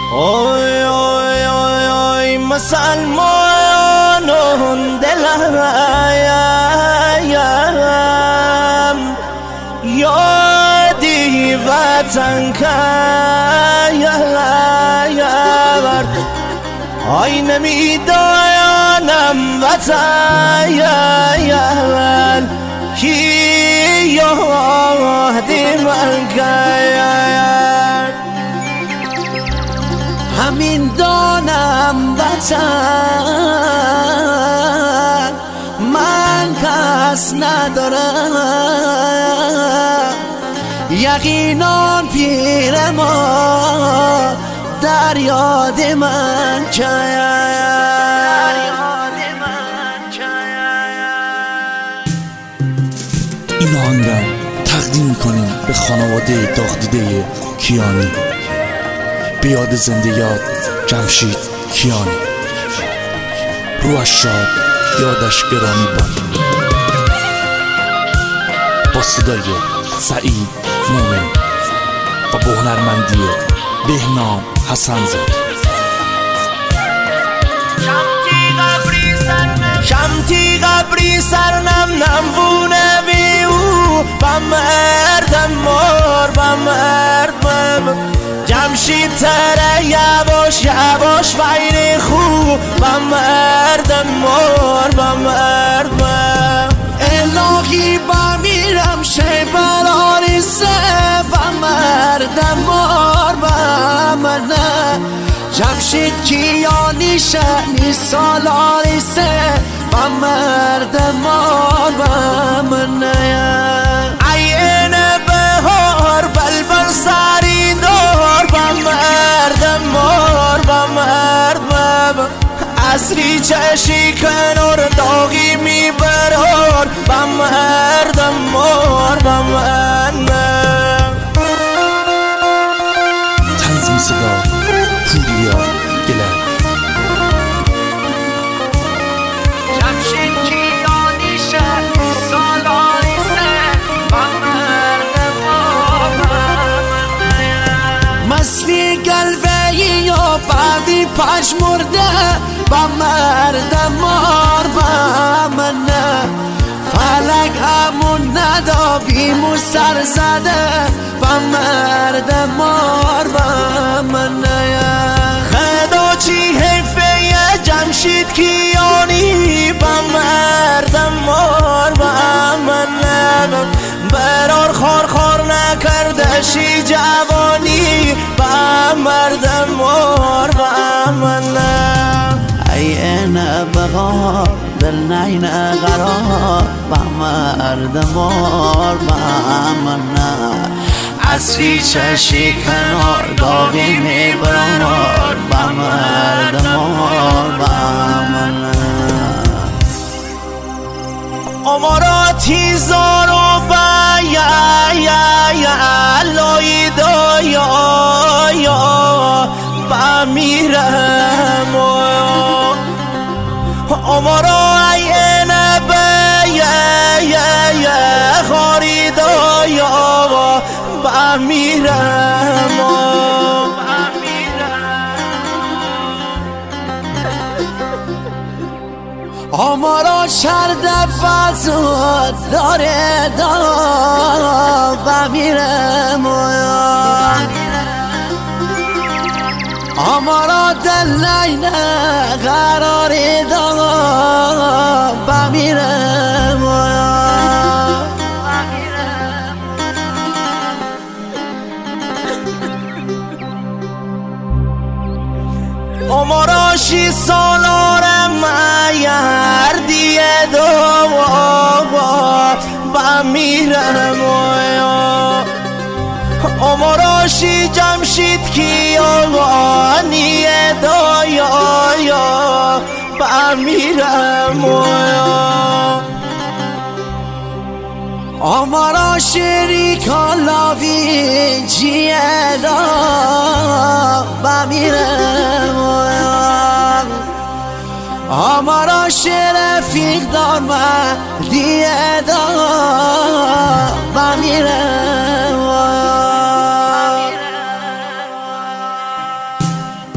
اوی اوی اوی اوی مسلمانون دلم یادی وطن کرد آی نمیدانم وطن کی یادی من کرد همین دانم وطن من کس ندارم یقینان پیر ما در یاد من این آهنگ را تقدیم میکنیم به خانواده داغ-دیده کیانی، به یاد زنده یاد جمشید کیانی. روحش شاد، یادش گرامی باد. با صدای سعید مومن و با هنرمندی بهنام حسن‌زاده. شمتی قبری سرنم نمونه بیو بمردم مار بمردم جمشید تره یواش یواش ویر خوب بمردم مار بمردم الهی بمیرم شی براری سه بمردم مار بمردم جمشید کیانی شنی سالاری سه بمردم مار بمردم عین بهار بلبل سری دار بمردم مار بمردم عصری چشی کنار داغی میبرار بمردم مار بمردم تنظیم صدا پوریا گلر. جمشید کیانی شد سالاری سه بمردم مار بمردم مسلی قلبی یا بعدی پشمرده بمردم مار بمردم فلک همون ندابیم و سر زده بمردم مار بمردم خدا چی حیفه جمشید کیانی بمردم مار بمردم برار خار خار نکرده شی جوانی بمردم مار بمردم این بغار دل نین قرار بمردم مار بمردم عصری چشی کنار داغی میبرار بمردم مار بمردم اماراتی زارو لای دایا بمیرم امارا این خاری دایا بمیرم امارا شرد بزود داره بمیرم امارا دل نینه قراری بمیرم امارا 6 سالارم مردیه بمیرم اماراشی جمشید کیانیه دایا بمیرم امارا شریکان لاوی جیه دا بمیرم امارا شرفیق دار مردیه دا بمیرم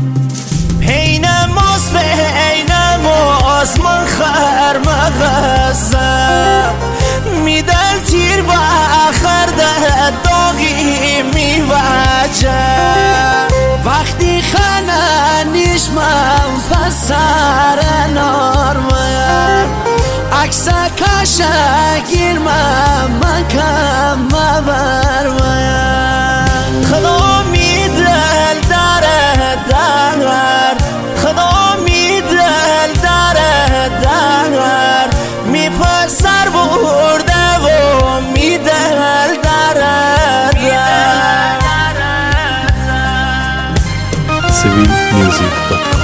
باز من خر مغزه میدل تیر و خرده داغی میوجه وقتی خننیش من پسر نارمه عکس کشگیر من کم برمه خدا میدل در خدا میدل در میپسر برده و میدل در civilmusic.com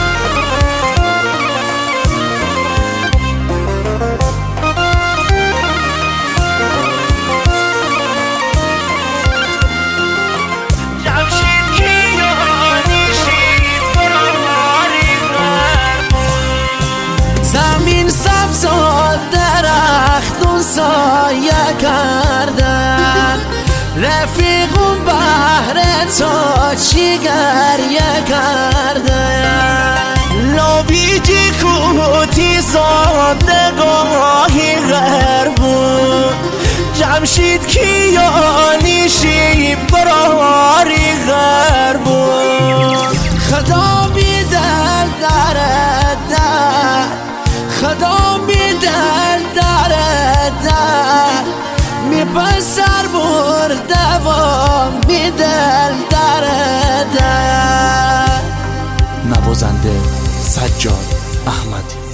زمین سبز و درختون سایه کردن رفیقون بهر تو چی گریه کردن لابیجی کوتی زادگاهی غربون جمشید کیانیشی براری غربون خدا بیدل خدا میدل در میپسر برده و میدل در نوازنده سجاد احمدی.